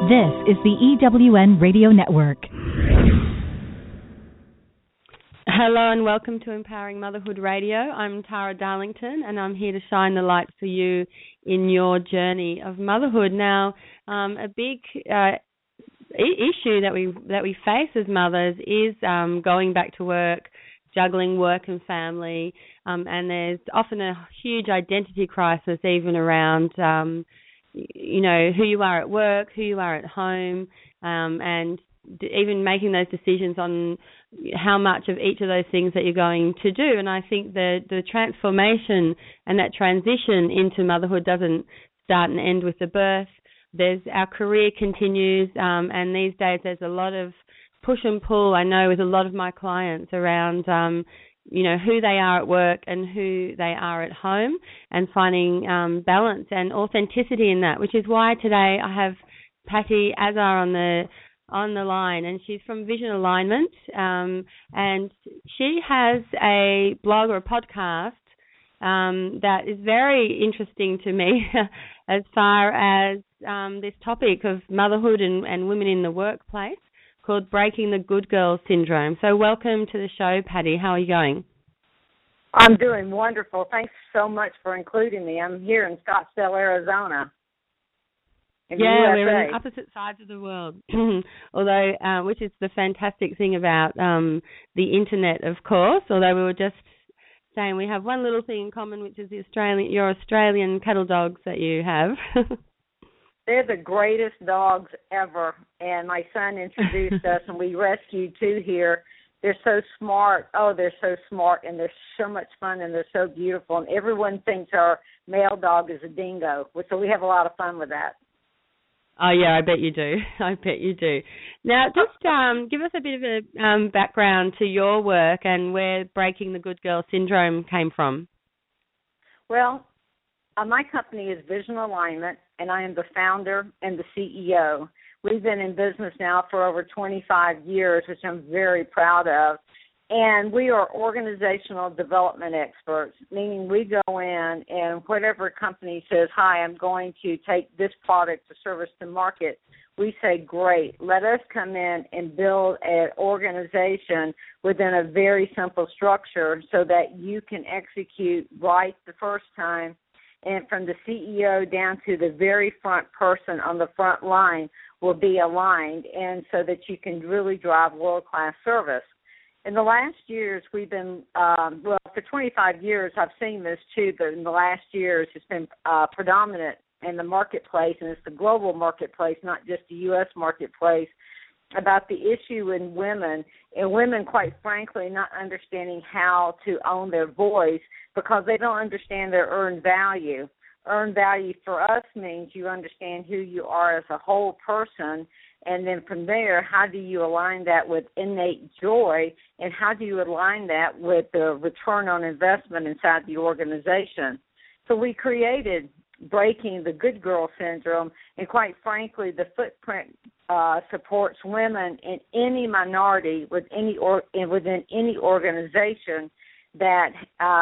This is the EWN Radio Network. Hello and welcome to Empowering Motherhood Radio. I'm Tara Darlington and I'm here to shine the light for you in your journey of motherhood. Now, a big issue that we face as mothers is going back to work, juggling work and family, and there's often a huge identity crisis even around who you are at work, who you are at home, and even making those decisions on how much of each of those things that you're going to do. And I think the transformation and that transition into motherhood doesn't start and end with the birth. Our career continues, and these days there's a lot of push and pull, I know, with a lot of my clients around who they are at work and who they are at home, and finding balance and authenticity in that, which is why today I have Patty Azar on the line, and she's from Vision Alignment, and she has a blog or a podcast that is very interesting to me as far as this topic of motherhood and women in the workplace, called Breaking the Good Girl Syndrome. So welcome to the show, Patty. How are you going? I'm doing wonderful. Thanks so much for including me. I'm here in Scottsdale, Arizona. We're on opposite sides of the world, although which is the fantastic thing about the internet, of course, although we were just saying we have one little thing in common, which is your Australian cattle dogs that you have. They're the greatest dogs ever, and my son introduced us, and we rescued two here. They're so smart. Oh, they're so smart, and they're so much fun, and they're so beautiful, and everyone thinks our male dog is a dingo, so we have a lot of fun with that. Oh, yeah, I bet you do. I bet you do. Now, just give us a bit of a background to your work and where Breaking the Good Girl Syndrome came from. Well, my company is Vision Alignment, and I am the founder and the CEO. We've been in business now for over 25 years, which I'm very proud of. And we are organizational development experts, meaning we go in and whatever company says, hi, I'm going to take this product or service to market, we say, great, let us come in and build an organization within a very simple structure so that you can execute right the first time. And from the CEO down to the very front person on the front line will be aligned, and so that you can really drive world-class service. In the last years, we've been, for 25 years, I've seen this too, but in the last years, it's been predominant in the marketplace, and it's the global marketplace, not just the U.S. marketplace, about the issue in women, and women, quite frankly, not understanding how to own their voice because they don't understand their earned value. Earned value for us means you understand who you are as a whole person, and then from there, how do you align that with innate joy, and how do you align that with the return on investment inside the organization? So we created Breaking the Good Girl Syndrome, and quite frankly, the footprint supports women in any minority within any organization that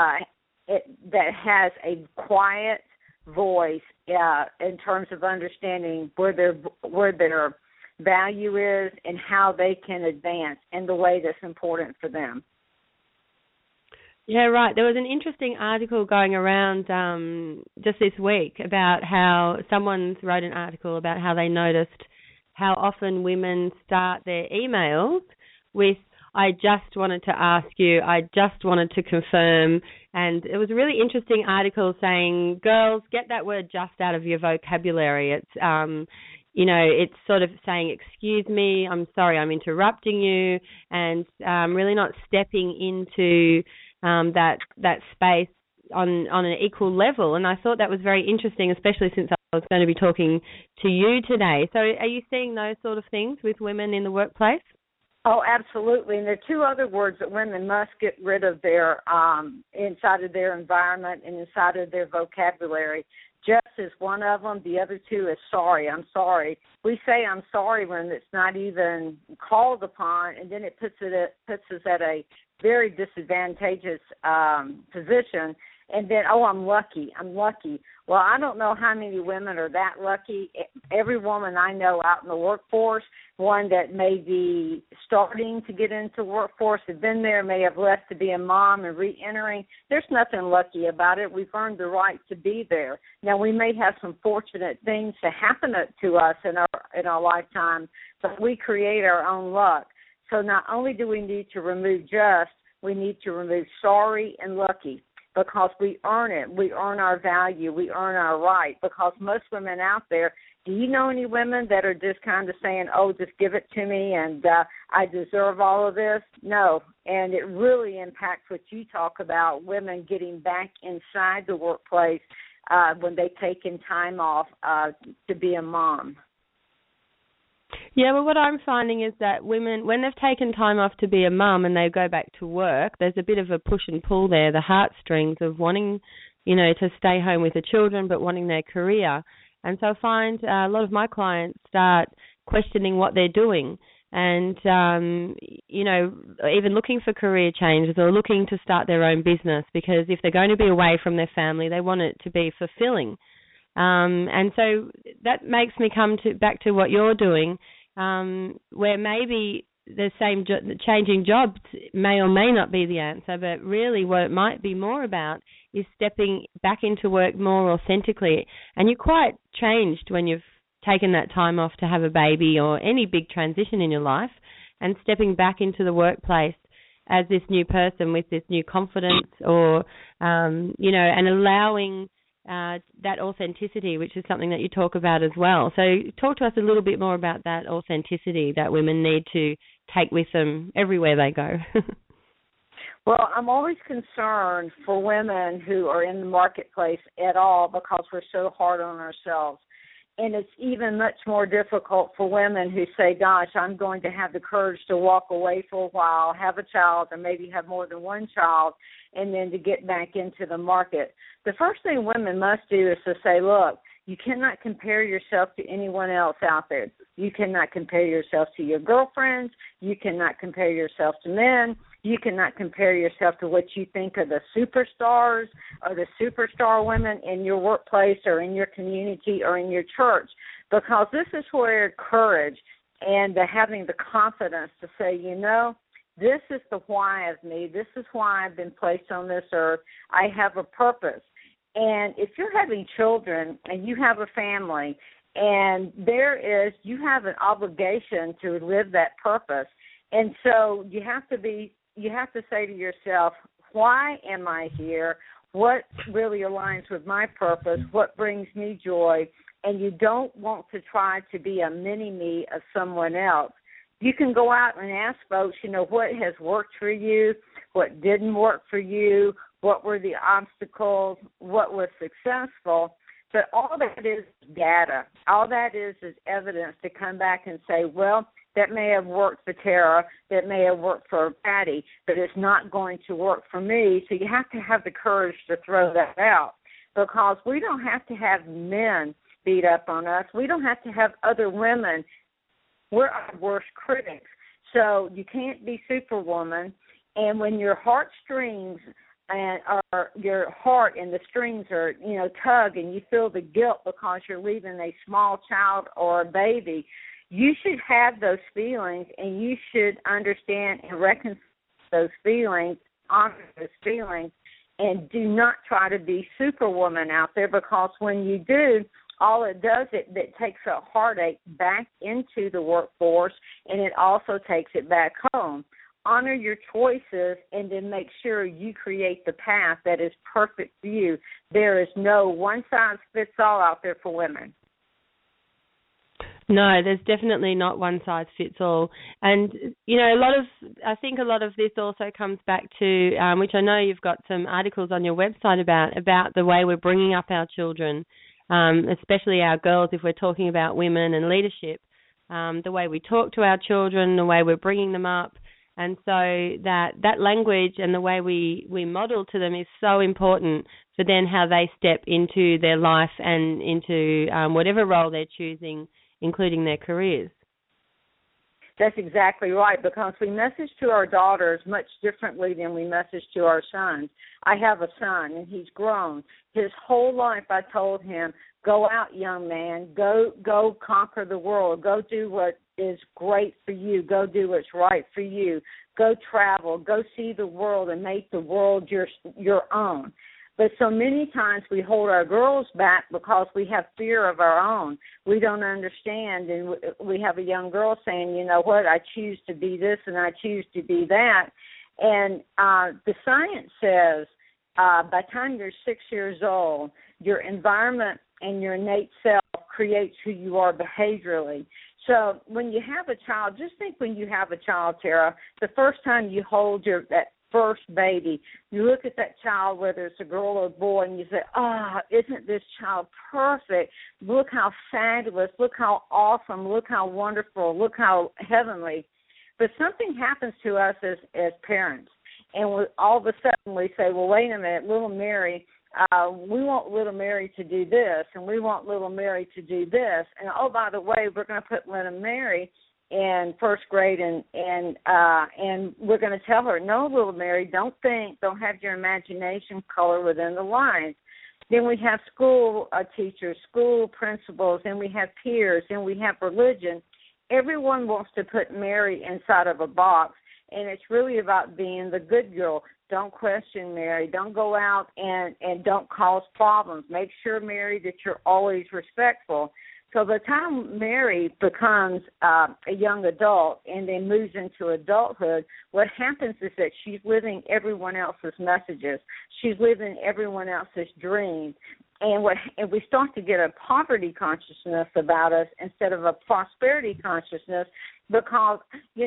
has a quiet voice in terms of understanding where their value is and how they can advance in the way that's important for them. Yeah, right. There was an interesting article going around just this week about how someone wrote an article about how they noticed how often women start their emails with, I just wanted to ask you, I just wanted to confirm. And it was a really interesting article saying, girls, get that word just out of your vocabulary. It's it's sort of saying, excuse me, I'm sorry, I'm interrupting you, and really not stepping into that space on an equal level. And I thought that was very interesting, especially since I was going to be talking to you today. So are you seeing those sort of things with women in the workplace? Oh, absolutely. And there are two other words that women must get rid of their inside of their environment and inside of their vocabulary. Just is one of them. The other two is sorry. I'm sorry. We say I'm sorry when it's not even called upon, and then it puts us at a very disadvantageous position. And then, I'm lucky. Well, I don't know how many women are that lucky. Every woman I know out in the workforce, one that may be starting to get into the workforce, has been there, may have left to be a mom and re-entering. There's nothing lucky about it. We've earned the right to be there. Now, we may have some fortunate things to happen to us in our lifetime, but we create our own luck. So not only do we need to remove just, we need to remove sorry and lucky, because we earn it. We earn our value. We earn our right, because most women out there, do you know any women that are just kind of saying, oh, just give it to me and I deserve all of this? No, and it really impacts what you talk about, women getting back inside the workplace when they've taken time off to be a mom. Yeah, well, what I'm finding is that women, when they've taken time off to be a mum and they go back to work, there's a bit of a push and pull there, the heartstrings of wanting, to stay home with the children but wanting their career. And so I find a lot of my clients start questioning what they're doing and, even looking for career changes or looking to start their own business, because if they're going to be away from their family, they want it to be fulfilling. And so that makes me come back to what you're doing, where maybe the same changing jobs may or may not be the answer, but really what it might be more about is stepping back into work more authentically. And you're quite changed when you've taken that time off to have a baby or any big transition in your life, and stepping back into the workplace as this new person with this new confidence, or, and allowing that authenticity, which is something that you talk about as well. So talk to us a little bit more about that authenticity that women need to take with them everywhere they go. Well, I'm always concerned for women who are in the marketplace at all, because we're so hard on ourselves. And it's even much more difficult for women who say, gosh, I'm going to have the courage to walk away for a while, have a child, or maybe have more than one child, and then to get back into the market. The first thing women must do is to say, look, you cannot compare yourself to anyone else out there. You cannot compare yourself to your girlfriends. You cannot compare yourself to men. You cannot compare yourself to what you think are the superstars or the superstar women in your workplace or in your community or in your church, because this is where courage and having the confidence to say, this is the why of me. This is why I've been placed on this earth. I have a purpose. And if you're having children and you have a family, and you have an obligation to live that purpose. And so you have to say to yourself, why am I here? What really aligns with my purpose? What brings me joy? And you don't want to try to be a mini-me of someone else. You can go out and ask folks, what has worked for you, what didn't work for you, what were the obstacles, what was successful. But all that is data. All that is evidence to come back and say, well, that may have worked for Tara, that may have worked for Patty, but it's not going to work for me. So you have to have the courage to throw that out, because we don't have to have men beat up on us. We don't have to have other women. We're our worst critics. So you can't be Superwoman. And when your heartstrings your heart and the strings are, tug, and you feel the guilt because you're leaving a small child or a baby, you should have those feelings, and you should understand and reconcile those feelings, honor those feelings, and do not try to be Superwoman out there, because when you do, all it does, it takes a heartache back into the workforce, and it also takes it back home. Honor your choices, and then make sure you create the path that is perfect for you. There is no one-size-fits-all out there for women. No, there's definitely not one size fits all. And, I think a lot of this also comes back to, which I know you've got some articles on your website about the way we're bringing up our children, especially our girls, if we're talking about women and leadership, the way we talk to our children, the way we're bringing them up. And so that language and the way we model to them is so important for then how they step into their life and into whatever role they're choosing, including their careers. That's exactly right, because we message to our daughters much differently than we message to our sons. I have a son, and he's grown. His whole life I told him, go out, young man, go conquer the world, go do what is great for you, go do what's right for you, go travel, go see the world and make the world your own. But so many times we hold our girls back because we have fear of our own. We don't understand, and we have a young girl saying, you know what, I choose to be this and I choose to be that. And the science says by the time you're 6 years old, your environment and your innate self creates who you are behaviorally. So when you have a child, just think when you have a child, Tara, the first time you hold that first baby, you look at that child, whether it's a girl or a boy, and you say, isn't this child perfect? Look how fabulous, look how awesome, look how wonderful, look how heavenly. But something happens to us as parents, and all of a sudden we say, well, wait a minute, little Mary, we want little Mary to do this, and we want little Mary to do this. And, oh, by the way, we're going to put little Mary in first grade, and we're going to tell her, no, little Mary, don't have your imagination color within the lines. Then we have school teachers, school principals, and we have peers, and we have religion. Everyone wants to put Mary inside of a box, and it's really about being the good girl. Don't question Mary. Don't go out and don't cause problems. Make sure, Mary, that you're always respectful. So by the time Mary becomes a young adult and then moves into adulthood, what happens is that she's living everyone else's messages. She's living everyone else's dreams. And we start to get a poverty consciousness about us instead of a prosperity consciousness because,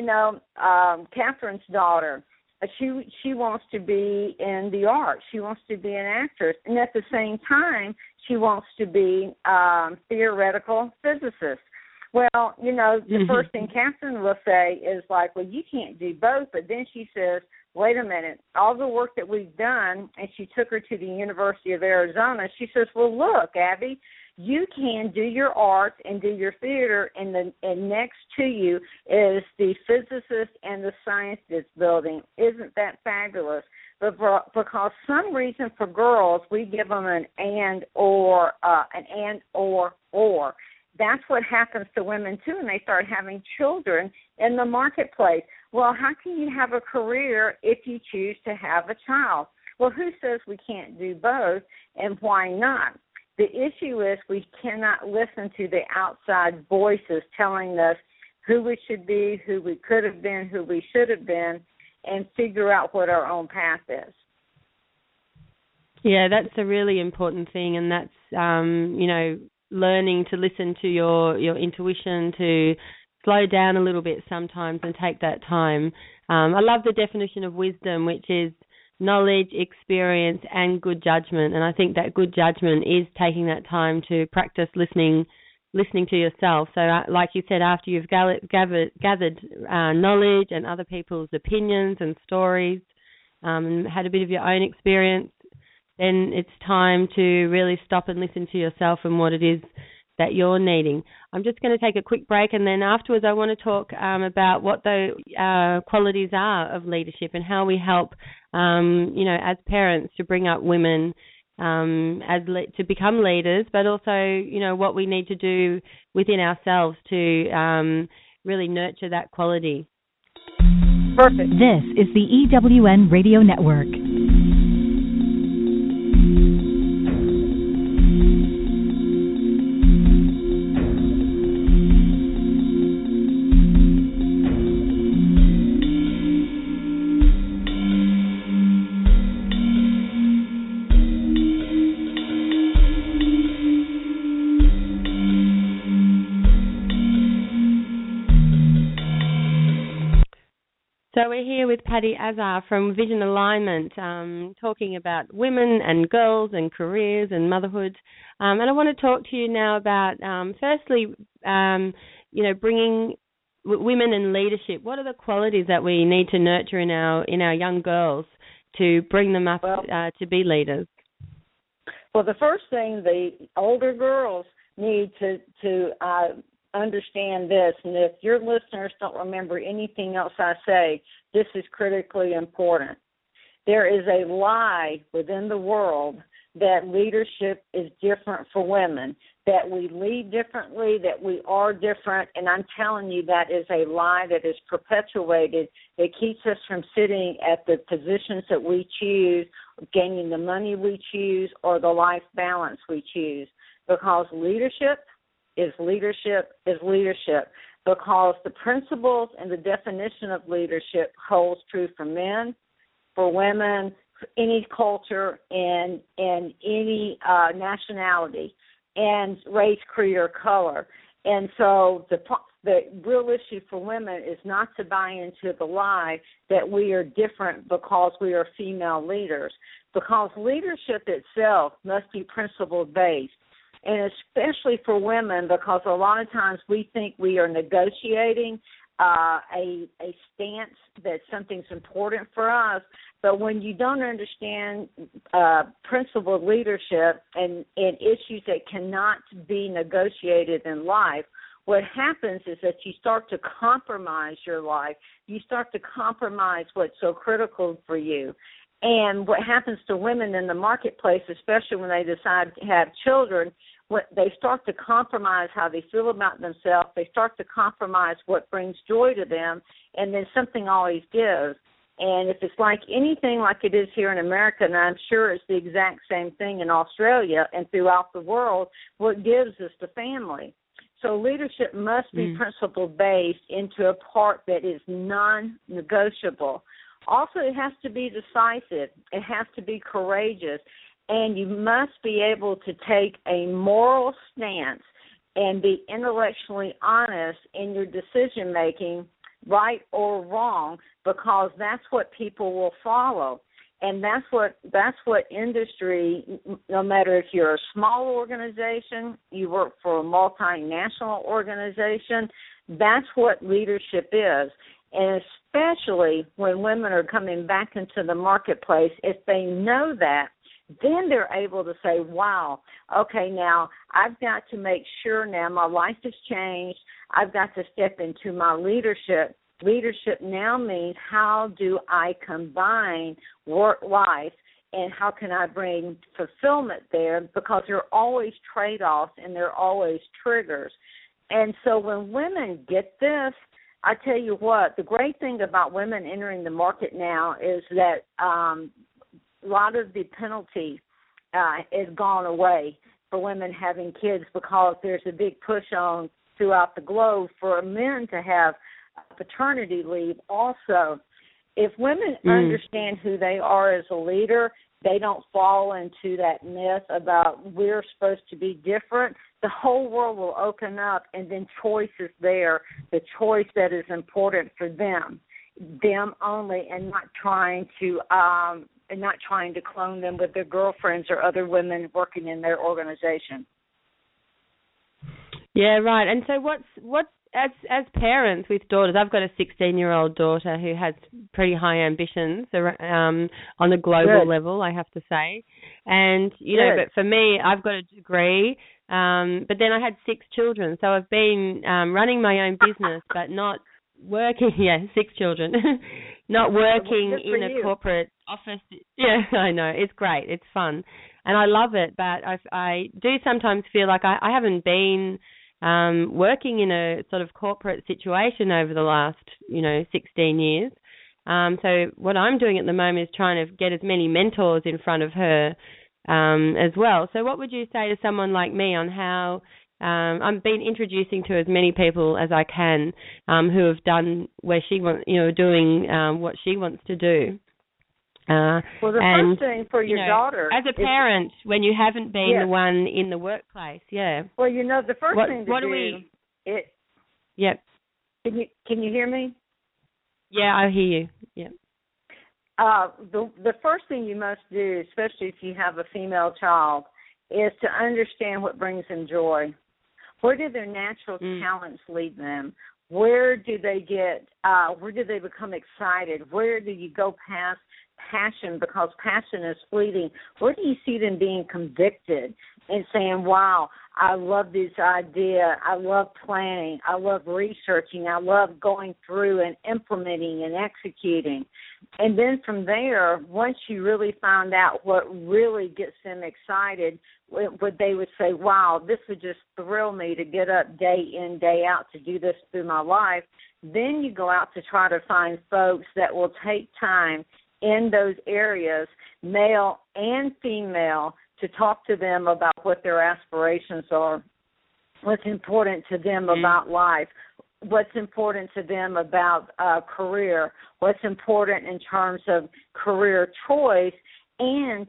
Catherine's daughter, she wants to be in the arts. She wants to be an actress. And at the same time, she wants to be theoretical physicist. Well, the first thing Catherine will say is like, well, you can't do both. But then she says, wait a minute, all the work that we've done, and she took her to the University of Arizona, she says, well, look, Abby, you can do your arts and do your theater, and next to you is the physicist and the scientist building. Isn't that fabulous? But because some reason for girls, we give them an and or. That's what happens to women, too, and they start having children in the marketplace. Well, how can you have a career if you choose to have a child? Well, who says we can't do both, and why not? The issue is we cannot listen to the outside voices telling us who we should be, who we could have been, who we should have been, and figure out what our own path is. Yeah, that's a really important thing, and that's, learning to listen to your intuition, to slow down a little bit sometimes and take that time. I love the definition of wisdom, which is knowledge, experience, and good judgment. And I think that good judgment is taking that time to practice listening to yourself. So like you said, after you've gathered knowledge and other people's opinions and stories and had a bit of your own experience, then it's time to really stop and listen to yourself and what it is that you're needing. I'm just going to take a quick break, and then afterwards I want to talk about what the qualities are of leadership and how we help, as parents to bring up women to become leaders, but also, what we need to do within ourselves to really nurture that quality. Perfect. This is the EWN Radio Network. So we're here with Patty Azar from Vision Alignment, talking about women and girls and careers and motherhood. And I want to talk to you now about, firstly, bringing women in leadership. What are the qualities that we need to nurture in our young girls to bring them up to be leaders? Well, the first thing the older girls need to understand this, and if your listeners don't remember anything else I say, this is critically important. There is a lie within the world that leadership is different for women, that we lead differently, that we are different, and I'm telling you that is a lie that is perpetuated that keeps us from sitting at the positions that we choose, gaining the money we choose, or the life balance we choose, because leadership is leadership is leadership, because the principles and the definition of leadership holds true for men, for women, any culture, and any nationality, and race, creed, or color. And so the real issue for women is not to buy into the lie that we are different because we are female leaders, because leadership itself must be principle-based. And especially for women, because a lot of times we think we are negotiating a stance that something's important for us, but when you don't understand principled leadership and issues that cannot be negotiated in life, what happens is that you start to compromise your life. You start to compromise what's so critical for you. And what happens to women in the marketplace, especially when they decide to have children, they start to compromise how they feel about themselves. They start to compromise what brings joy to them, and then something always gives. And if it's like anything like it is here in America, and I'm sure it's the exact same thing in Australia and throughout the world, what gives is the family. So leadership must be principle-based into a part that is non-negotiable. Also, it has to be decisive. It has to be courageous. And you must be able to take a moral stance and be intellectually honest in your decision-making, right or wrong, because that's what people will follow. And that's what industry, no matter if you're a small organization, you work for a multinational organization, that's what leadership is. And especially when women are coming back into the marketplace, if they know that, then they're able to say, wow, okay, now I've got to make sure now my life has changed. I've got to step into my leadership. Leadership now means how do I combine work-life and how can I bring fulfillment there, because there are always trade-offs and there are always triggers. And so when women get this, I tell you what, the great thing about women entering the market now is that a lot of the penalty is gone away for women having kids, because there's a big push on throughout the globe for men to have paternity leave also. If women understand who they are as a leader, they don't fall into that myth about we're supposed to be different. The whole world will open up, and then choice is there, the choice that is important for them only, and not trying to clone them with their girlfriends or other women working in their organization. Yeah, right. And so what as parents with daughters, I've got a 16-year-old daughter who has pretty high ambitions on a global level, I have to say. And, you know, but for me, I've got a degree, but then I had 6 children. So I've been running my own business, but not working, 6 children, not working in a corporate office. Yeah, I know. It's great. It's fun. And I love it. But I do sometimes feel like I haven't been working in a sort of corporate situation over the last, 16 years. So what I'm doing at the moment is trying to get as many mentors in front of her as well. So what would you say to someone like me on how I've been introducing to as many people as I can who have done where she wants, doing what she wants to do. Well, the first thing for your daughter, as a parent, when you haven't been the one in the workplace, Well, the first thing to do. Yep. Can you hear me? Yeah, I hear you. Yep. The first thing you must do, especially if you have a female child, is to understand what brings them joy. Where do their natural talents lead them? Where do they become excited? Where do you go past passion, because passion is fleeting? Where do you see them being convicted? and saying, wow, I love this idea. I love planning. I love researching. I love going through and implementing and executing. And then from there, once you really find out what really gets them excited, what they would say, wow, this would just thrill me to get up day in, day out to do this through my life. Then you go out to try to find folks that will take time in those areas, male and female, to talk to them about what their aspirations are, what's important to them about life, what's important to them about career, what's important in terms of career choice, and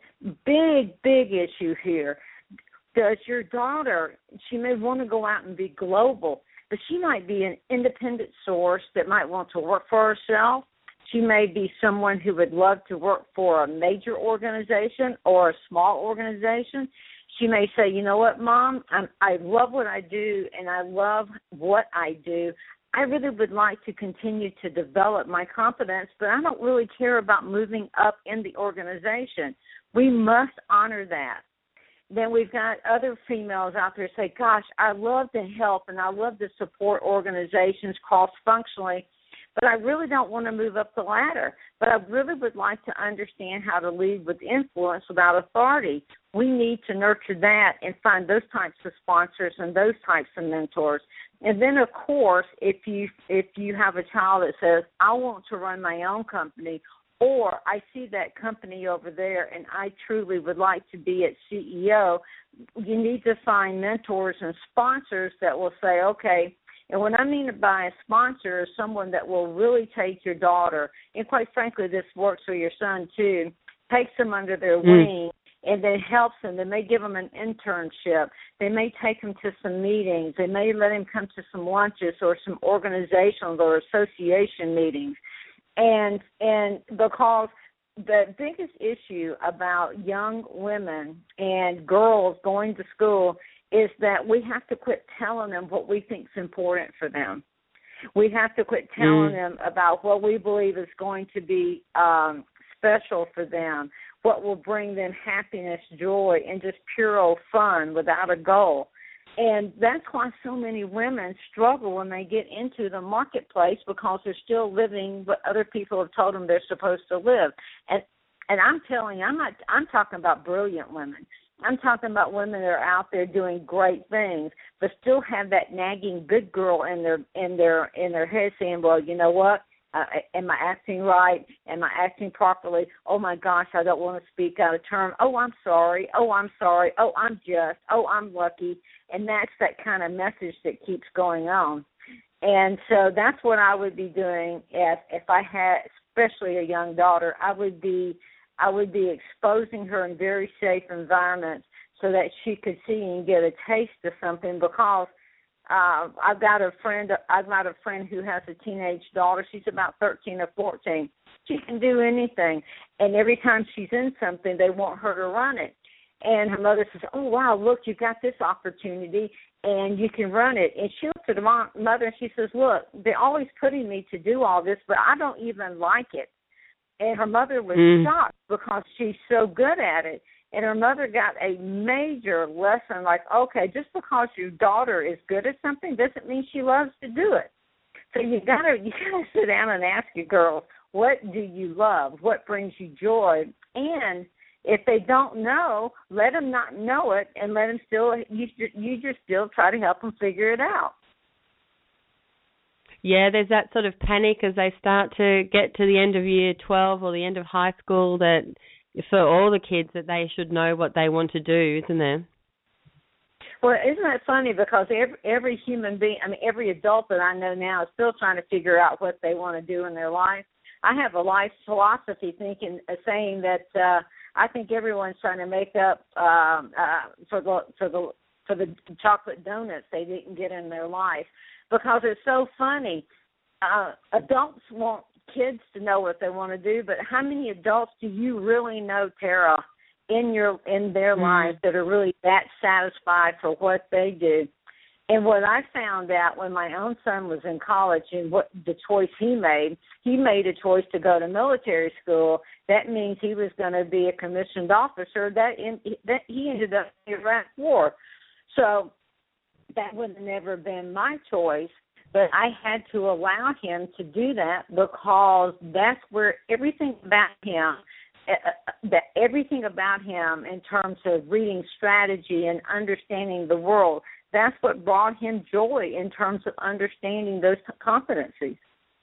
big issue here. Does your daughter, she may want to go out and be global, but she might be an independent source that might want to work for herself. She may be someone who would love to work for a major organization or a small organization. She may say, you know what, Mom, I love what I do and I love what I do. I really would like to continue to develop my competence, but I don't really care about moving up in the organization. We must honor that. Then we've got other females out there say, gosh, I love to help and I love to support organizations cross-functionally, but I really don't want to move up the ladder. But I really would like to understand how to lead with influence without authority. We need to nurture that and find those types of sponsors and those types of mentors. And then, of course, if you have a child that says, I want to run my own company, or I see that company over there and I truly would like to be its CEO, you need to find mentors and sponsors that will say, okay, and what I mean by a sponsor is someone that will really take your daughter, and quite frankly, this works for your son too, takes them under their wing and then helps them. They may give them an internship. They may take them to some meetings. They may let him come to some lunches or some organizational or association meetings. And because the biggest issue about young women and girls going to school is that we have to quit telling them what we think is important for them. We have to quit telling them about what we believe is going to be special for them, what will bring them happiness, joy, and just pure old fun without a goal. And that's why so many women struggle when they get into the marketplace, because they're still living what other people have told them they're supposed to live. And I'm telling you, I'm talking about brilliant women. I'm talking about women that are out there doing great things, but still have that nagging good girl in their head saying, well, you know what? Am I acting right? Am I acting properly? Oh, my gosh, I don't want to speak out of turn. Oh, I'm sorry. Oh, I'm sorry. Oh, I'm just. Oh, I'm lucky. And that's that kind of message that keeps going on. And so that's what I would be doing if I had, especially a young daughter. I would be exposing her in very safe environments so that she could see and get a taste of something, because I've got a friend who has a teenage daughter. She's about 13 or 14. She can do anything, and every time she's in something, they want her to run it. And her mother says, oh, wow, look, you've got this opportunity, and you can run it. And she looks at her mother, and she says, look, they're always putting me to do all this, but I don't even like it. And her mother was shocked because she's so good at it. And her mother got a major lesson, like, okay, just because your daughter is good at something doesn't mean she loves to do it. So you gotta sit down and ask your girls, what do you love? What brings you joy? And if they don't know, let them not know it, and let them you just still try to help them figure it out. Yeah, there's that sort of panic as they start to get to the end of year 12 or the end of high school, that for all the kids that they should know what they want to do, isn't there? Well, isn't that funny? Because every human being, every adult that I know now is still trying to figure out what they want to do in their life. I have a life philosophy saying that I think everyone's trying to make up for the chocolate donuts they didn't get in their life. Because it's so funny. Adults want kids to know what they want to do, but how many adults do you really know, Tara, in their lives that are really that satisfied for what they do? And what I found out when my own son was in college and what the choice he made a choice to go to military school. That means he was going to be a commissioned officer. That he ended up in the Iraq War. So that would have never been my choice, but I had to allow him to do that because that's where everything about him in terms of reading strategy and understanding the world, that's what brought him joy in terms of understanding those competencies.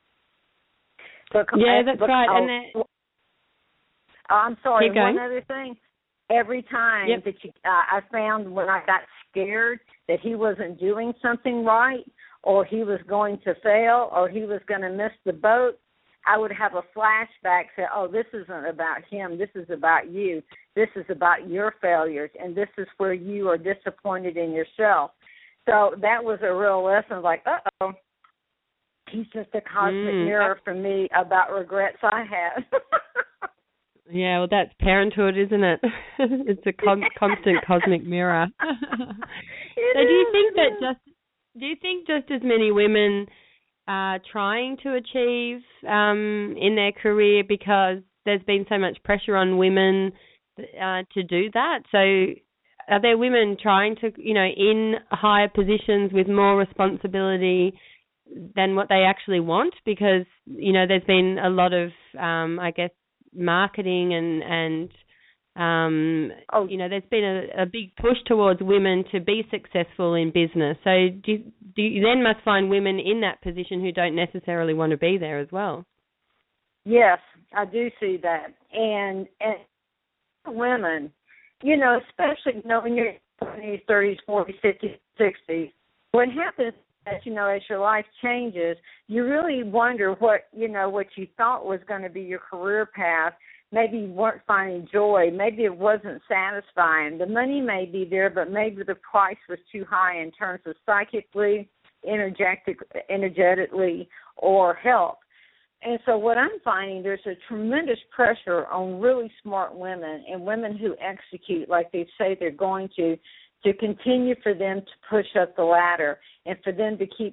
Yeah, that's right. I'm sorry, keep going. One other thing. Every time that I found when I got scared that he wasn't doing something right or he was going to fail or he was going to miss the boat, I would have a flashback, say, oh, this isn't about him. This is about you. This is about your failures, and this is where you are disappointed in yourself. So that was a real lesson, like, uh-oh, he's just a cosmic mirror for me about regrets I had. Yeah, well, that's parenthood, isn't it? It's a constant cosmic mirror. So do you think just as many women are trying to achieve in their career because there's been so much pressure on women to do that? So are there women trying to, in higher positions with more responsibility than what they actually want? Because, there's been a lot of, marketing and there's been a big push towards women to be successful in business. So do you then must find women in that position who don't necessarily want to be there as well? Yes, I do see that. And women, especially when you're in your 20s, 30s, 40s, 50s, 60s, what happens as your life changes, you really wonder what you thought was going to be your career path. Maybe you weren't finding joy. Maybe it wasn't satisfying. The money may be there, but maybe the price was too high in terms of psychically, energetically, or health. And so what I'm finding, there's a tremendous pressure on really smart women and women who execute like they say they're going to continue for them to push up the ladder and for them to keep,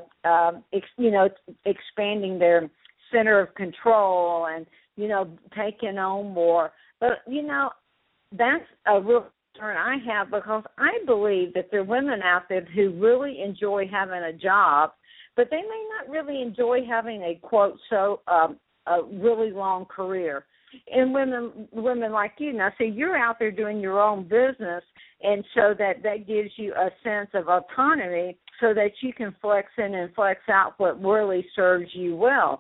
expanding their center of control and, taking on more. But, that's a real concern I have because I believe that there are women out there who really enjoy having a job, but they may not really enjoy having a, quote, a really long career. And women like you, now, see, you're out there doing your own business, and so that gives you a sense of autonomy so that you can flex in and flex out what really serves you well.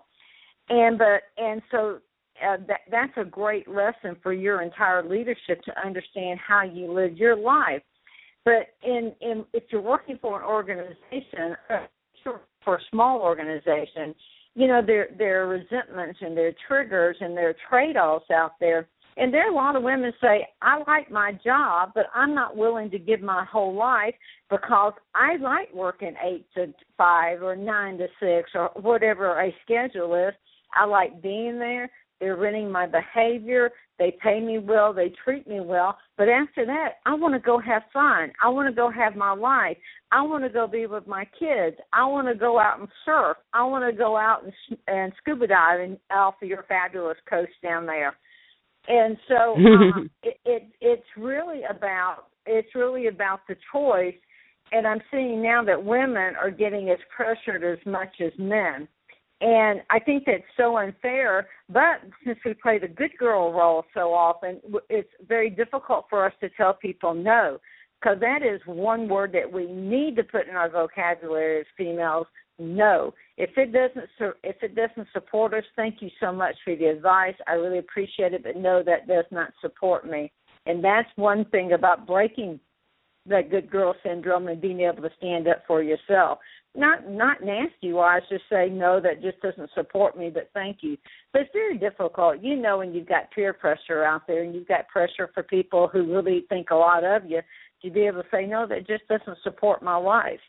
So that's a great lesson for your entire leadership to understand how you live your life. But if you're working for an organization, for a small organization, there are resentments and there are triggers and there are trade-offs out there. And there are a lot of women say, I like my job, but I'm not willing to give my whole life because I like working 8 to 5 or 9 to 6 or whatever a schedule is. I like being there. They're renting my behavior. They pay me well. They treat me well. But after that, I want to go have fun. I want to go have my life. I want to go be with my kids. I want to go out and surf. I want to go out and scuba dive off of your fabulous coast down there. And so it's really about the choice. And I'm seeing now that women are getting as pressured as much as men. And I think that's so unfair, but since we play the good girl role so often, it's very difficult for us to tell people no, because that is one word that we need to put in our vocabulary as females, no. If it doesn't support us, thank you so much for the advice. I really appreciate it, but no, that does not support me. And that's one thing about breaking that good girl syndrome and being able to stand up for yourself. Not nasty wise, just say no, that just doesn't support me, but thank you. But it's very difficult, when you've got peer pressure out there and you've got pressure for people who really think a lot of you, to be able to say no, that just doesn't support my life.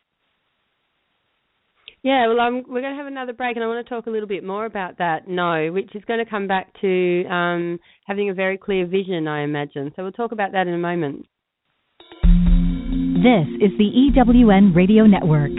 Yeah, well, we're going to have another break, and I want to talk a little bit more about that no, which is going to come back to having a very clear vision, I imagine. So we'll talk about that in a moment. This is the EWN Radio Network.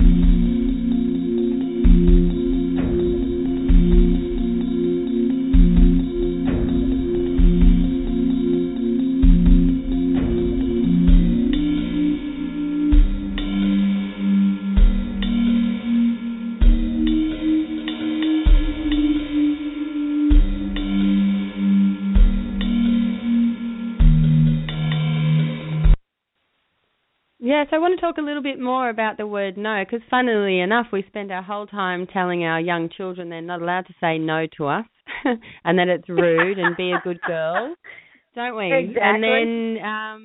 Yes, I want to talk a little bit more about the word no, because funnily enough, we spend our whole time telling our young children they're not allowed to say no to us and that it's rude and be a good girl, don't we? Exactly. And then,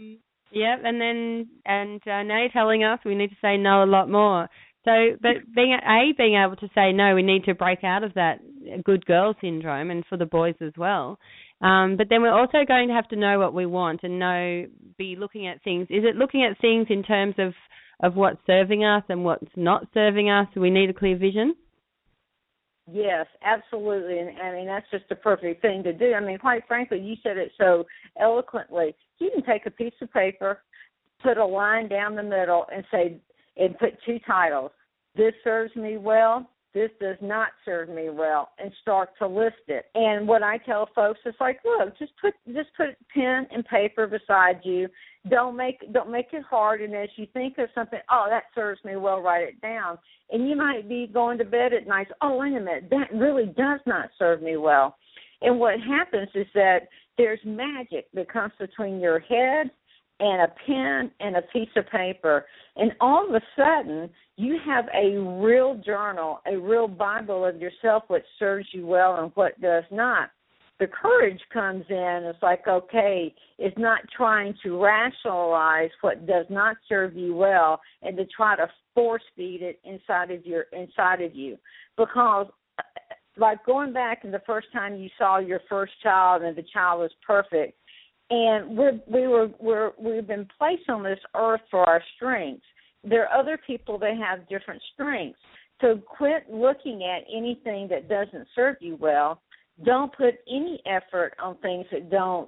now you're telling us we need to say no a lot more. So, but being able to say no, we need to break out of that good girl syndrome, and for the boys as well. But then we're also going to have to know what we want and be looking at things. Is it looking at things in terms of what's serving us and what's not serving us? We need a clear vision? Yes, absolutely. And I mean, that's just the perfect thing to do. I mean, quite frankly, you said it so eloquently. You can take a piece of paper, put a line down the middle, and put two titles. This serves me well. This does not serve me well, and start to list it. And what I tell folks is like, look, just put pen and paper beside you. Don't make it hard. And as you think of something, oh, that serves me well, write it down. And you might be going to bed at night. Oh, wait a minute, that really does not serve me well. And what happens is that there's magic that comes between your head and a pen and a piece of paper. And all of a sudden, you have a real journal, a real Bible of yourself, what serves you well and what does not. The courage comes in. It's like, okay, it's not trying to rationalize what does not serve you well and to try to force feed it inside of you. Because like going back and the first time you saw your first child and the child was perfect, and we've been placed on this earth for our strengths. There are other people that have different strengths. So quit looking at anything that doesn't serve you well. Don't put any effort on things that don't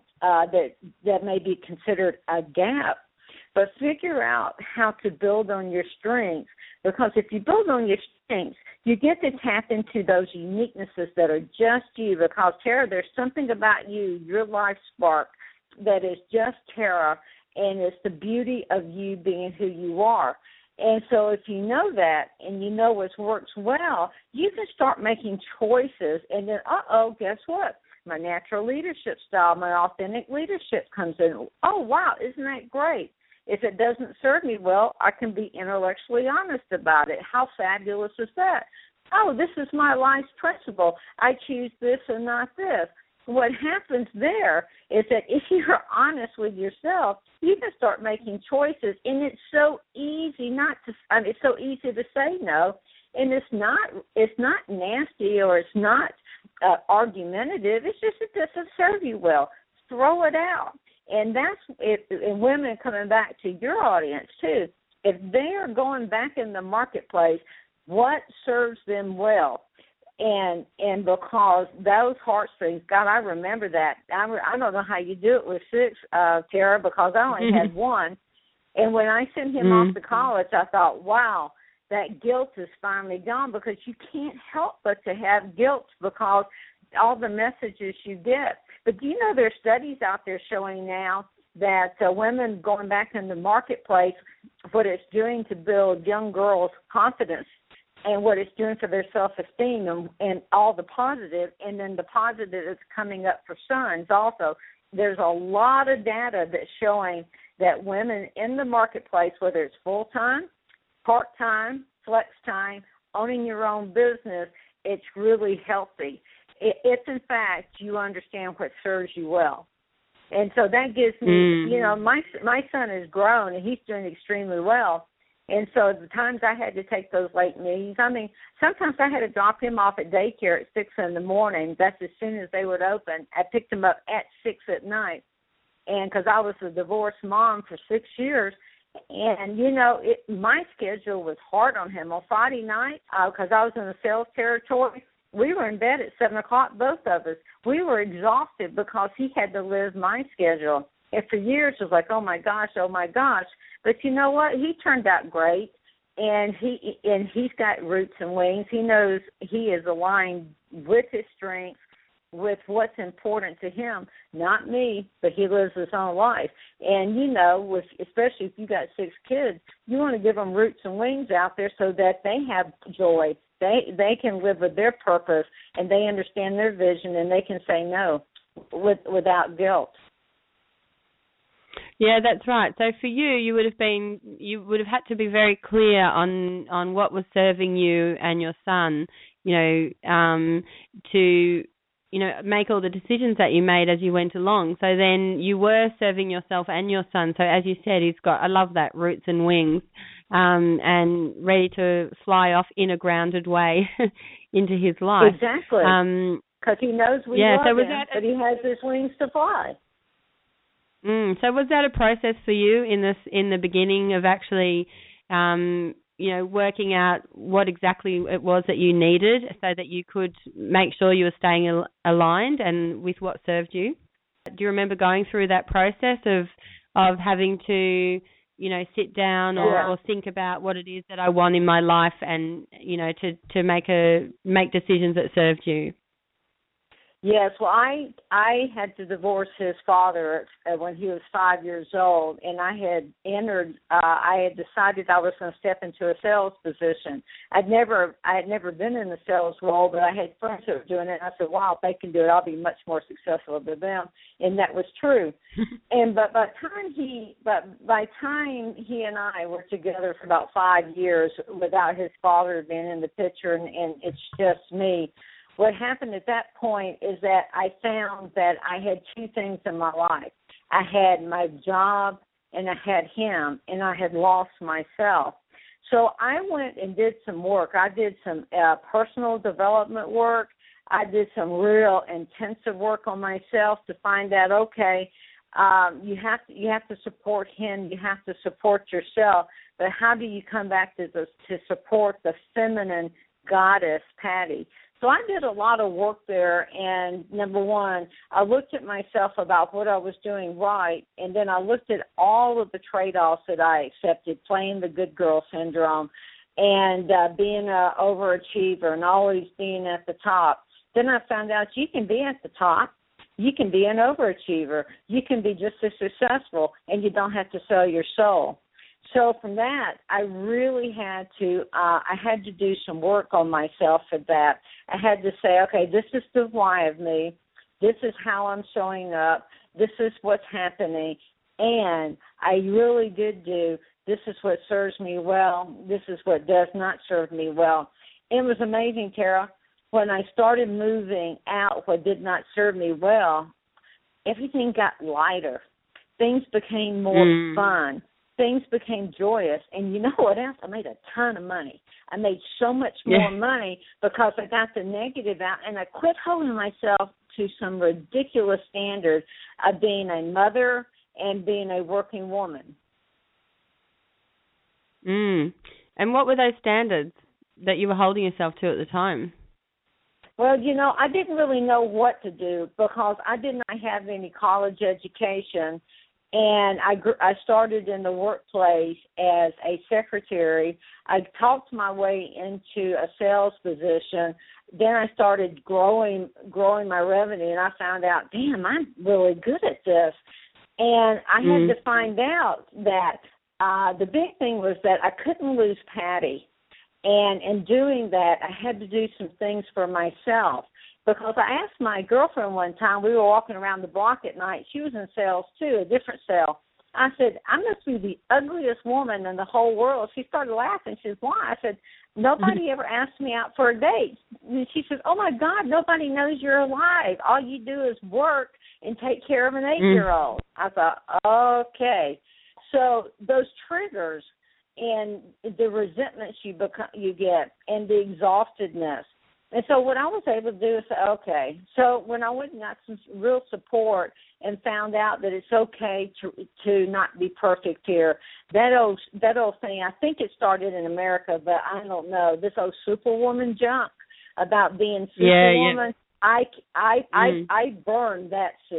that may be considered a gap. But figure out how to build on your strengths, because if you build on your strengths, you get to tap into those uniquenesses that are just you. Because, Tara, there's something about you, your life spark, that is just Tara, and it's the beauty of you being who you are. And so if you know that and you know what works well, you can start making choices, and then, guess what? My natural leadership style, my authentic leadership comes in. Oh, wow, isn't that great? If it doesn't serve me well, I can be intellectually honest about it. How fabulous is that? Oh, this is my life's principle. I choose this and not this. What happens there is that if you're honest with yourself, you can start making choices, and it's so easy it's so easy to say no, and it's not nasty or it's not argumentative. It's just it doesn't serve you well. Throw it out, and that's it. And women, coming back to your audience too, if they are going back in the marketplace, what serves them well? And because those heartstrings, God, I remember that. I don't know how you do it with 6, Tara, because I only had one. And when I sent him off to college, I thought, wow, that guilt is finally gone, because you can't help but to have guilt because all the messages you get. But do you know there's studies out there showing now that women going back in the marketplace, what it's doing to build young girls' confidence and what it's doing for their self-esteem and all the positive, and then the positive is coming up for sons also. There's a lot of data that's showing that women in the marketplace, whether it's full-time, part-time, flex time, owning your own business, it's really healthy. If, in fact, you understand what serves you well. And so that gives me, my son is grown, and he's doing extremely well. And so the times I had to take those late meetings, I mean, sometimes I had to drop him off at daycare at 6 in the morning. That's as soon as they would open. I picked him up at 6 at night. And because I was a divorced mom for 6 years, and, my schedule was hard on him. On Friday night, because I was in the sales territory, we were in bed at 7 o'clock, both of us. We were exhausted because he had to live my schedule. And for years it was like, oh my gosh. But you know what? He turned out great, and he's got roots and wings. He knows he is aligned with his strengths, with what's important to him, not me, but he lives his own life. And, especially if you got 6 kids, you want to give them roots and wings out there so that they have joy. They can live with their purpose, and they understand their vision, and they can say no without guilt. Yeah, that's right. So for you, you would have had to be very clear on what was serving you and your son, to make all the decisions that you made as you went along. So then you were serving yourself and your son. So as you said, I love that, roots and wings, and ready to fly off in a grounded way into his life. Exactly. Because he knows we love him, but he has his wings to fly. So was that a process for you in the beginning of actually, working out what exactly it was that you needed so that you could make sure you were staying aligned and with what served you? Do you remember going through that process of having to, sit down or think about what it is that I want in my life and, to make decisions that served you? Yes, well, I had to divorce his father when he was 5 years old, and I had decided I was going to step into a sales position. I had never been in the sales role, but I had friends that were doing it, and I said, wow, if they can do it, I'll be much more successful than them, and that was true. But by the time he and I were together for about 5 years without his father being in the picture, and it's just me, what happened at that point is that I found that I had 2 things in my life. I had my job and I had him, and I had lost myself. So I went and did some work. I did some personal development work. I did some real intensive work on myself to find out, okay, you have to support him. You have to support yourself. But how do you come back to support the feminine goddess, Patty? So I did a lot of work there, and number one, I looked at myself about what I was doing right, and then I looked at all of the trade-offs that I accepted, playing the good girl syndrome and being an overachiever and always being at the top. Then I found out you can be at the top. You can be an overachiever. You can be just as successful, and you don't have to sell your soul. So from that, I really had to do some work on myself for that. I had to say, okay, this is the why of me. This is how I'm showing up. This is what's happening. And I really did this is what serves me well. This is what does not serve me well. It was amazing, Tara. When I started moving out what did not serve me well, everything got lighter. Things became more fun. Things became joyous, and you know what else? I made a ton of money. I made so much more money because I got the negative out, and I quit holding myself to some ridiculous standard of being a mother and being a working woman. And what were those standards that you were holding yourself to at the time? Well, I didn't really know what to do because I did not have any college education. And I started in the workplace as a secretary. I talked my way into a sales position. Then I started growing my revenue, and I found out, damn, I'm really good at this. And I had to find out that the big thing was that I couldn't lose Patty. And in doing that, I had to do some things for myself. Because I asked my girlfriend one time, we were walking around the block at night. She was in sales, too, a different sale. I said, I must be the ugliest woman in the whole world. She started laughing. She said, why? I said, nobody ever asked me out for a date. And she said, oh, my God, nobody knows you're alive. All you do is work and take care of an 8-year-old. I thought, okay. So those triggers and the resentments you get and the exhaustedness. And so what I was able to do is say, okay. So when I went and got some real support and found out that it's okay to not be perfect here, that old thing, I think it started in America, but I don't know, this old superwoman junk about being superwoman, I burned that suit.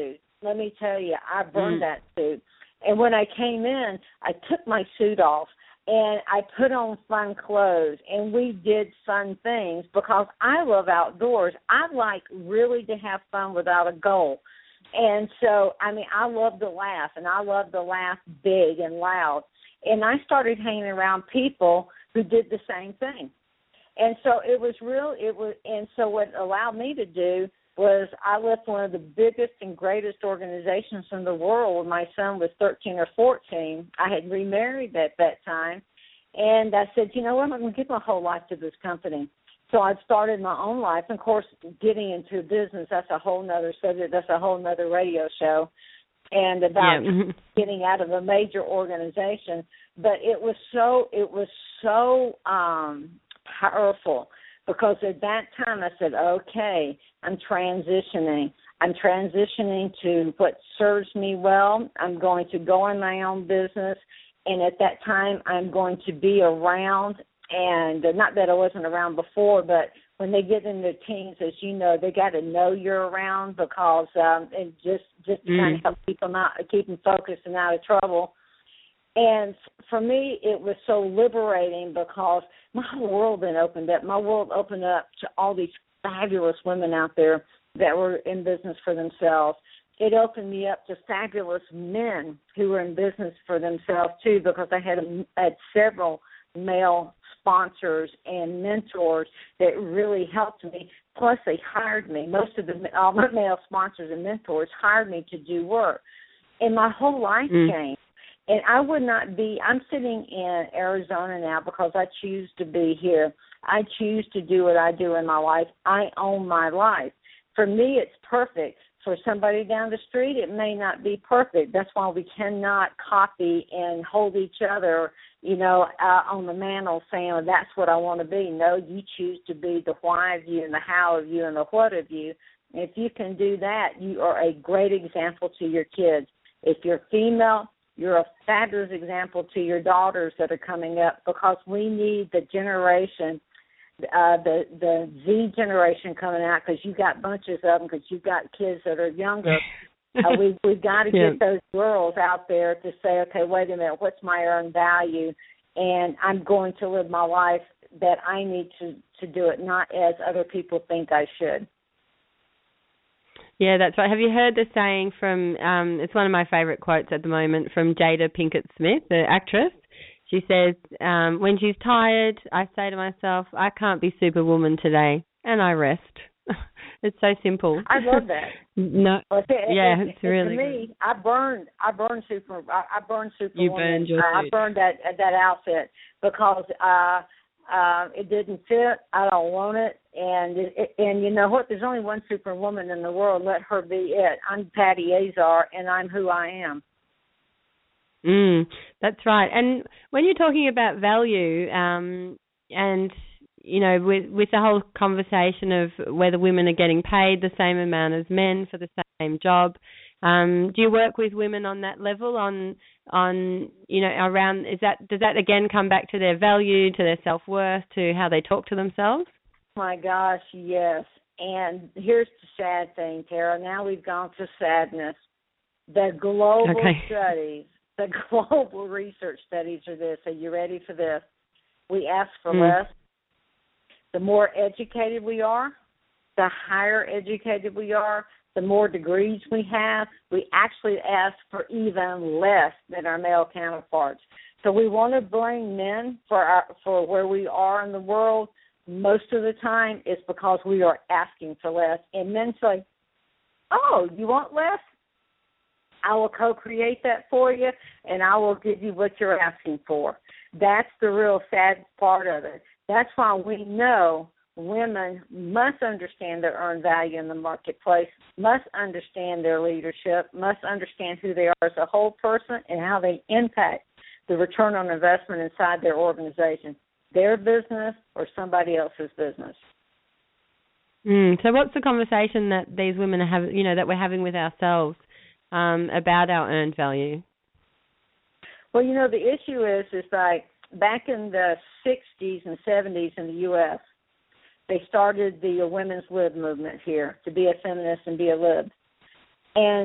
let me tell you, I burned that suit. And when I came in, I took my suit off and I put on fun clothes, and we did fun things because I love outdoors. I like really to have fun without a goal. And so, I mean, I love to laugh, and I love to laugh big and loud. And I started hanging around people who did the same thing. And so and so what allowed me to do was I left one of the biggest and greatest organizations in the world when my son was 13 or 14. I had remarried at that time, and I said, you know what, I'm not going to give my whole life to this company. So I started my own life. And, of course, getting into business, that's a whole nother subject. That's a whole nother radio show, and about getting out of a major organization. But it was so powerful. Because at that time I said, okay, I'm transitioning. I'm transitioning to what serves me well. I'm going to go in my own business. And at that time I'm going to be around. And not that I wasn't around before, but when they get in their teens, as you know, they got to know you're around because and just to kind of help keep them focused and out of trouble. And for me, it was so liberating because my whole world then opened up. My world opened up to all these fabulous women out there that were in business for themselves. It opened me up to fabulous men who were in business for themselves, too, because I had several male sponsors and mentors that really helped me. Plus, they hired me. All my male sponsors and mentors hired me to do work. And my whole life changed. And I would not be, I'm sitting in Arizona now because I choose to be here. I choose to do what I do in my life. I own my life. For me, it's perfect. For somebody down the street, it may not be perfect. That's why we cannot copy and hold each other, on the mantle saying, well, that's what I want to be. No, you choose to be the why of you and the how of you and the what of you. And if you can do that, you are a great example to your kids. If you're female, you're a fabulous example to your daughters that are coming up because we need the generation, the Z generation coming out because you've got bunches of them because you've got kids that are younger. We've got to get those girls out there to say, okay, wait a minute, what's my earned value? And I'm going to live my life that I need to do it, not as other people think I should. Yeah, that's right. Have you heard the saying from, it's one of my favorite quotes at the moment, from Jada Pinkett Smith, the actress. She says, when she's tired, I say to myself, I can't be Superwoman today, and I rest. It's so simple. I love that. No, it's really to me, good. I burned Superwoman. You burned your suit. I burned that outfit because it didn't fit. I don't want it. And you know what? There's only one Superwoman in the world. Let her be it. I'm Patty Azar, and I'm who I am. That's right. And when you're talking about value, and with the whole conversation of whether women are getting paid the same amount as men for the same job, do you work with women on that level? On around does that again come back to their value, to their self-worth, to how they talk to themselves? My gosh, yes. And here's the sad thing, Tara. Now we've gone to sadness. The global studies, the global research studies are this. Are you ready for this? We ask for less. The more educated we are, the higher educated we are, the more degrees we have, we actually ask for even less than our male counterparts. So we want to blame men for where we are in the world. Most of the time it's because we are asking for less. And men say, oh, you want less? I will co-create that for you, and I will give you what you're asking for. That's the real sad part of it. That's why we know women must understand their earned value in the marketplace, must understand their leadership, must understand who they are as a whole person and how they impact the return on investment inside their organization, their business or somebody else's business. So what's the conversation that these women are having, that we're having with ourselves about our earned value? Well, the issue is like back in the 60s and 70s in the U.S., they started the women's lib movement here, to be a feminist and be a lib. And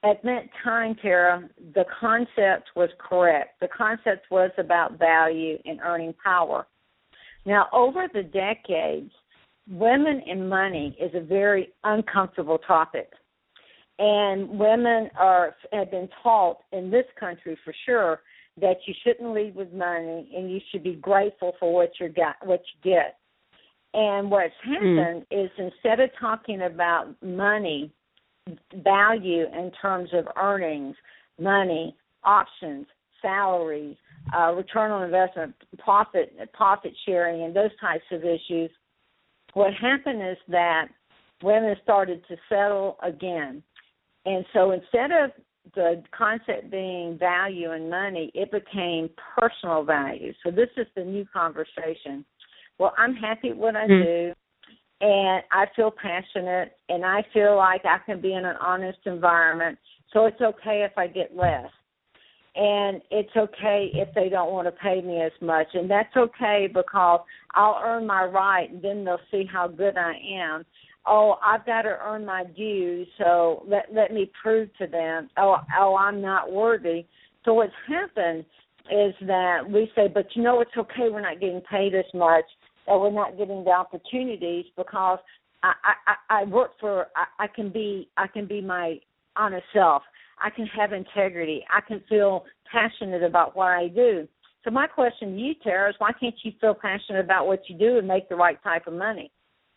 at that time, Tara, the concept was correct. The concept was about value and earning power. Now, over the decades, women and money is a very uncomfortable topic. And women have been taught in this country for sure that you shouldn't lead with money and you should be grateful for what you get. And what's happened is instead of talking about money, value in terms of earnings, money, options, salaries, return on investment, profit sharing, and those types of issues, what happened is that women started to settle again. And so instead of the concept being value and money, it became personal value. So this is the new conversation. Well, I'm happy at what I do, and I feel passionate, and I feel like I can be in an honest environment, so it's okay if I get less. And it's okay if they don't want to pay me as much, and that's okay because I'll earn my right, and then they'll see how good I am. Oh, I've got to earn my dues, so let me prove to them, oh, I'm not worthy. So what's happened is that we say, but you know, it's okay we're not getting paid as much, or we're not getting the opportunities because I work for, I can be my honest self. I can have integrity. I can feel passionate about what I do. So my question to you, Tara, is why can't you feel passionate about what you do and make the right type of money?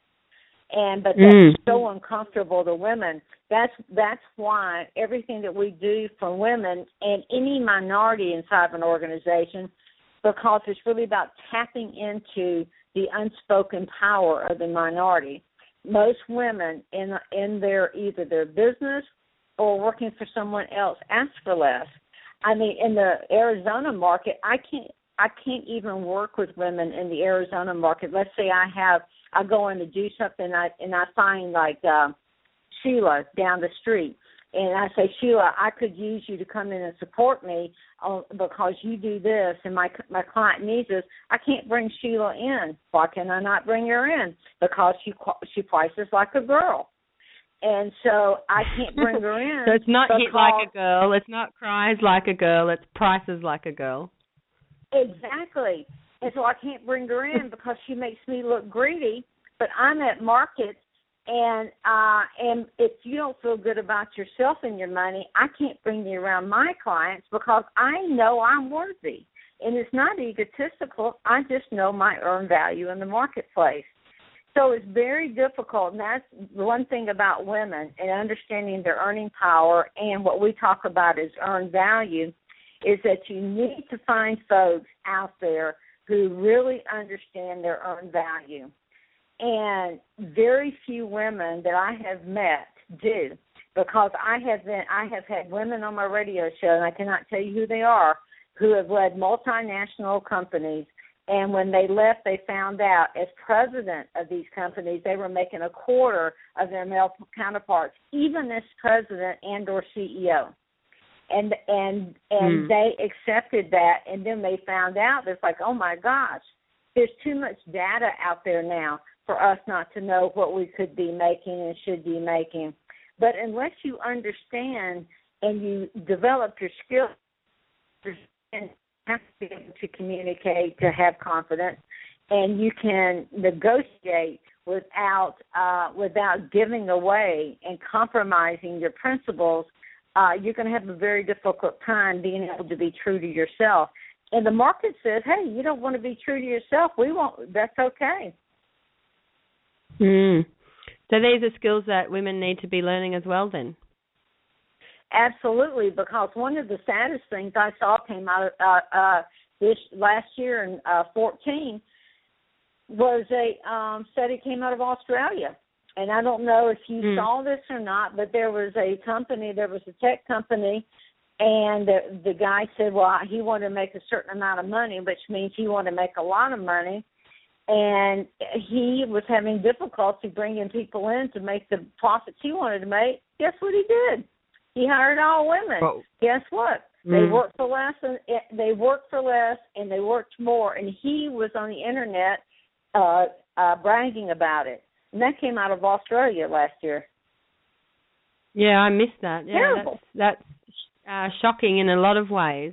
But that's so uncomfortable to women. That's why everything that we do for women and any minority inside of an organization, because it's really about tapping into the unspoken power of the minority. Most women in their either their business or working for someone else ask for less. I mean, in the Arizona market, I can't even work with women in the Arizona market. Let's say I go in to do something and I find like Sheila down the street. And I say, Sheila, I could use you to come in and support me because you do this and my client needs this. I can't bring Sheila in. Why can I not bring her in? Because she prices like a girl. And so I can't bring her in. So it's not hit like a girl. It's not cries like a girl. It's prices like a girl. Exactly. And so I can't bring her in because she makes me look greedy. But I'm at market, and if you don't feel good about yourself and your money, I can't bring you around my clients because I know I'm worthy. And it's not egotistical. I just know my earned value in the marketplace. So it's very difficult, and that's one thing about women and understanding their earning power and what we talk about as earned value is that you need to find folks out there who really understand their earned value. And very few women that I have met do, because I have had women on my radio show, and I cannot tell you who they are, who have led multinational companies. And when they left, they found out as president of these companies, they were making a quarter of their male counterparts, even as president and or CEO. And they accepted that, and then they found out, it's like, oh, my gosh, there's too much data out there now for us not to know what we could be making and should be making. But unless you understand and you develop your skills, you have to be able to communicate, to have confidence, and you can negotiate without giving away and compromising your principles, you're going to have a very difficult time being able to be true to yourself. And the market says, hey, you don't want to be true to yourself. We won't. That's okay. So these are skills that women need to be learning as well then? Absolutely, because one of the saddest things I saw came out this last year in 2014 was a study came out of Australia. And I don't know if you saw this or not, but there was a tech company, and the guy said, well, he wanted to make a certain amount of money, which means he wanted to make a lot of money. And he was having difficulty bringing people in to make the profits he wanted to make. Guess what he did? He hired all women. Oh. Guess what? They worked for less, and they worked more. And he was on the internet bragging about it. And that came out of Australia last year. Yeah, I missed that. Yeah, Terrible. That's shocking in a lot of ways.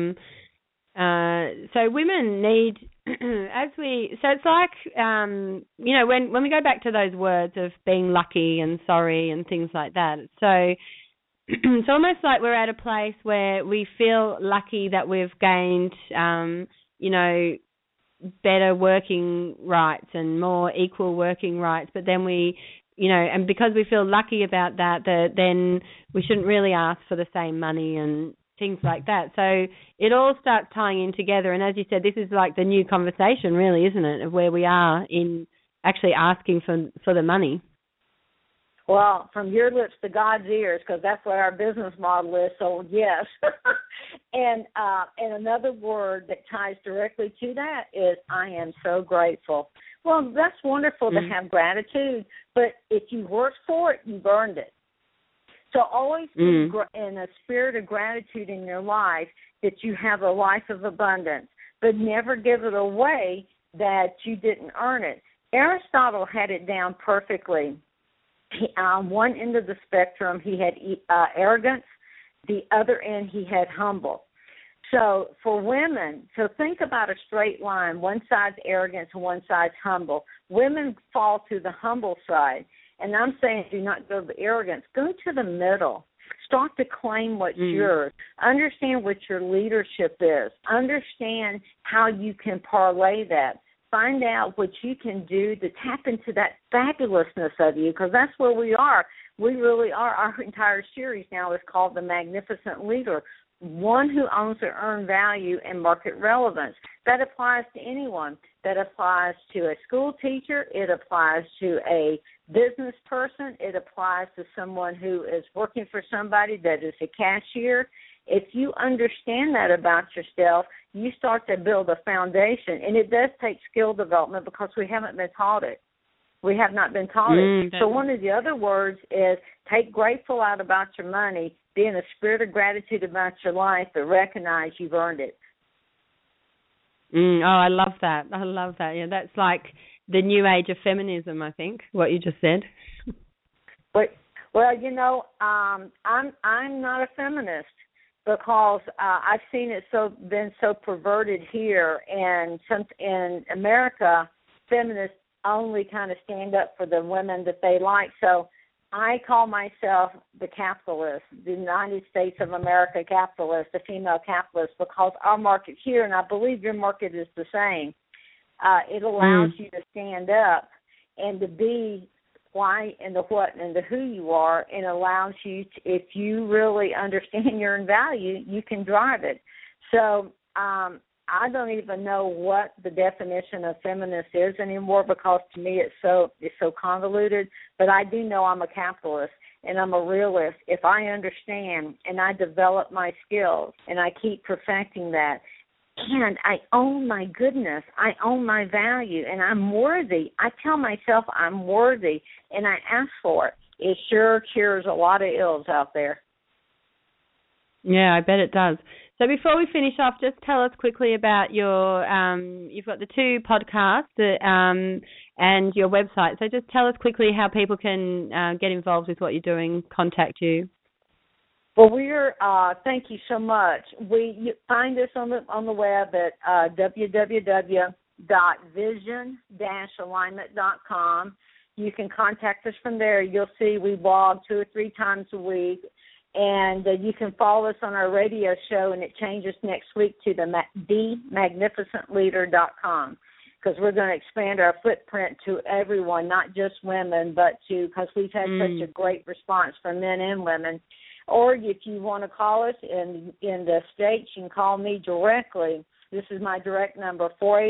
So women need, so it's like, when we go back to those words of being lucky and sorry and things like that, so it's almost like we're at a place where we feel lucky that we've gained, better working rights and more equal working rights, but then and because we feel lucky about that, then we shouldn't really ask for the same money and things like that. So it all starts tying in together. And as you said, this is like the new conversation, really, isn't it, of where we are in actually asking for the money. Well, from your lips to God's ears, because that's what our business model is. So yes, and another word that ties directly to that is I am so grateful. Well, that's wonderful to have gratitude, but if you worked for it, you've earned it. So always be in a spirit of gratitude in your life that you have a life of abundance, but never give it away that you didn't earn it. Aristotle had it down perfectly. On one end of the spectrum, he had arrogance. The other end, he had humble. So for women, think about a straight line. One side's arrogance and one side's humble. Women fall to the humble side. And I'm saying do not go to the arrogance. Go to the middle. Start to claim what's yours. Understand what your leadership is. Understand how you can parlay that. Find out what you can do to tap into that fabulousness of you, because that's where we are. We really are. Our entire series now is called The Magnificent Leader, one who owns their earned value and market relevance. That applies to anyone. That applies to a school teacher. It applies to a business person. It applies to someone who is working for somebody that is a cashier. If you understand that about yourself, you start to build a foundation. And it does take skill development because we haven't been taught it. We have not been taught it. So one of the other words is take grateful out about your money, be in a spirit of gratitude about your life, but recognize you've earned it. I love that. Yeah, that's like the new age of feminism, I think, what you just said. But, well, I'm not a feminist because I've seen it been so perverted here, and in America, feminists only kind of stand up for the women that they like. So I call myself the capitalist, the United States of America capitalist, the female capitalist, because our market here, and I believe your market is the same, it allows you to stand up and to be why and the what and the who you are, and allows you to, if you really understand your own value, you can drive it. So I don't even know what the definition of feminist is anymore, because to me it's so convoluted. But I do know I'm a capitalist and I'm a realist. If I understand and I develop my skills and I keep perfecting that, and I own my goodness, I own my value, and I'm worthy. I tell myself I'm worthy, and I ask for it. It sure cures a lot of ills out there. Yeah, I bet it does. So before we finish off, just tell us quickly about your, you've got the 2 podcasts and your website. So just tell us quickly how people can get involved with what you're doing, contact you. Well, thank you so much. You find us on the web at www.vision-alignment.com. You can contact us from there. You'll see we blog 2 or 3 times a week. And you can follow us on our radio show, and it changes next week to themagnificentleader.com, because we're going to expand our footprint to everyone, not just women, but because we've had such a great response from men and women. Or if you want to call us in the States, you can call me directly. This is my direct number,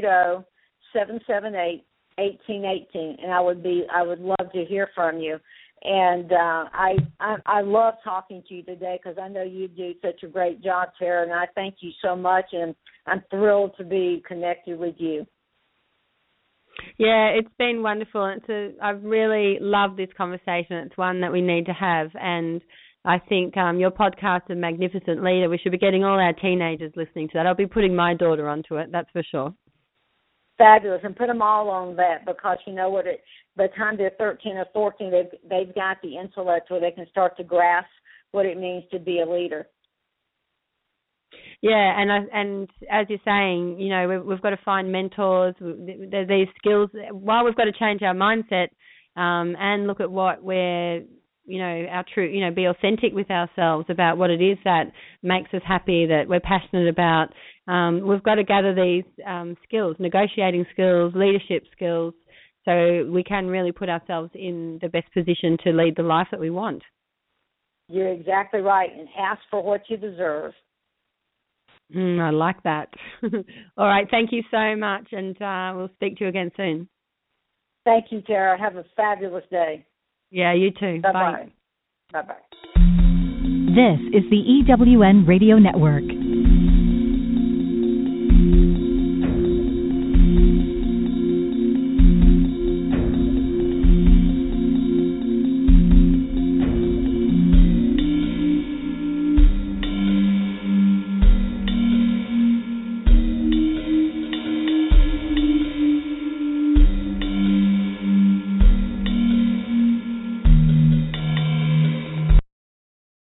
480-778-1818, and I would love to hear from you. And I love talking to you today, because I know you do such a great job, Tara, and I thank you so much, and I'm thrilled to be connected with you. Yeah, it's been wonderful. I've really loved this conversation. It's one that we need to have, and I think your podcast, The Magnificent Leader, we should be getting all our teenagers listening to that. I'll be putting my daughter onto it, that's for sure. fabulous, and put them all on that, because you know what? By the time they're 13 or 14, they've got the intellect where they can start to grasp what it means to be a leader. Yeah, and as you're saying, you know, we've got to find mentors. There's these skills. While we've got to change our mindset and look at what we're, you know, our true, you know, be authentic with ourselves about what it is that makes us happy, that we're passionate about. We've got to gather these skills, negotiating skills, leadership skills, so we can really put ourselves in the best position to lead the life that we want. You're exactly right, and ask for what you deserve. I like that. All right, thank you so much, and we'll speak to you again soon. Thank you, Tara. Have a fabulous day. Yeah, you too. Bye-bye. Bye-bye. This is the EWN Radio Network.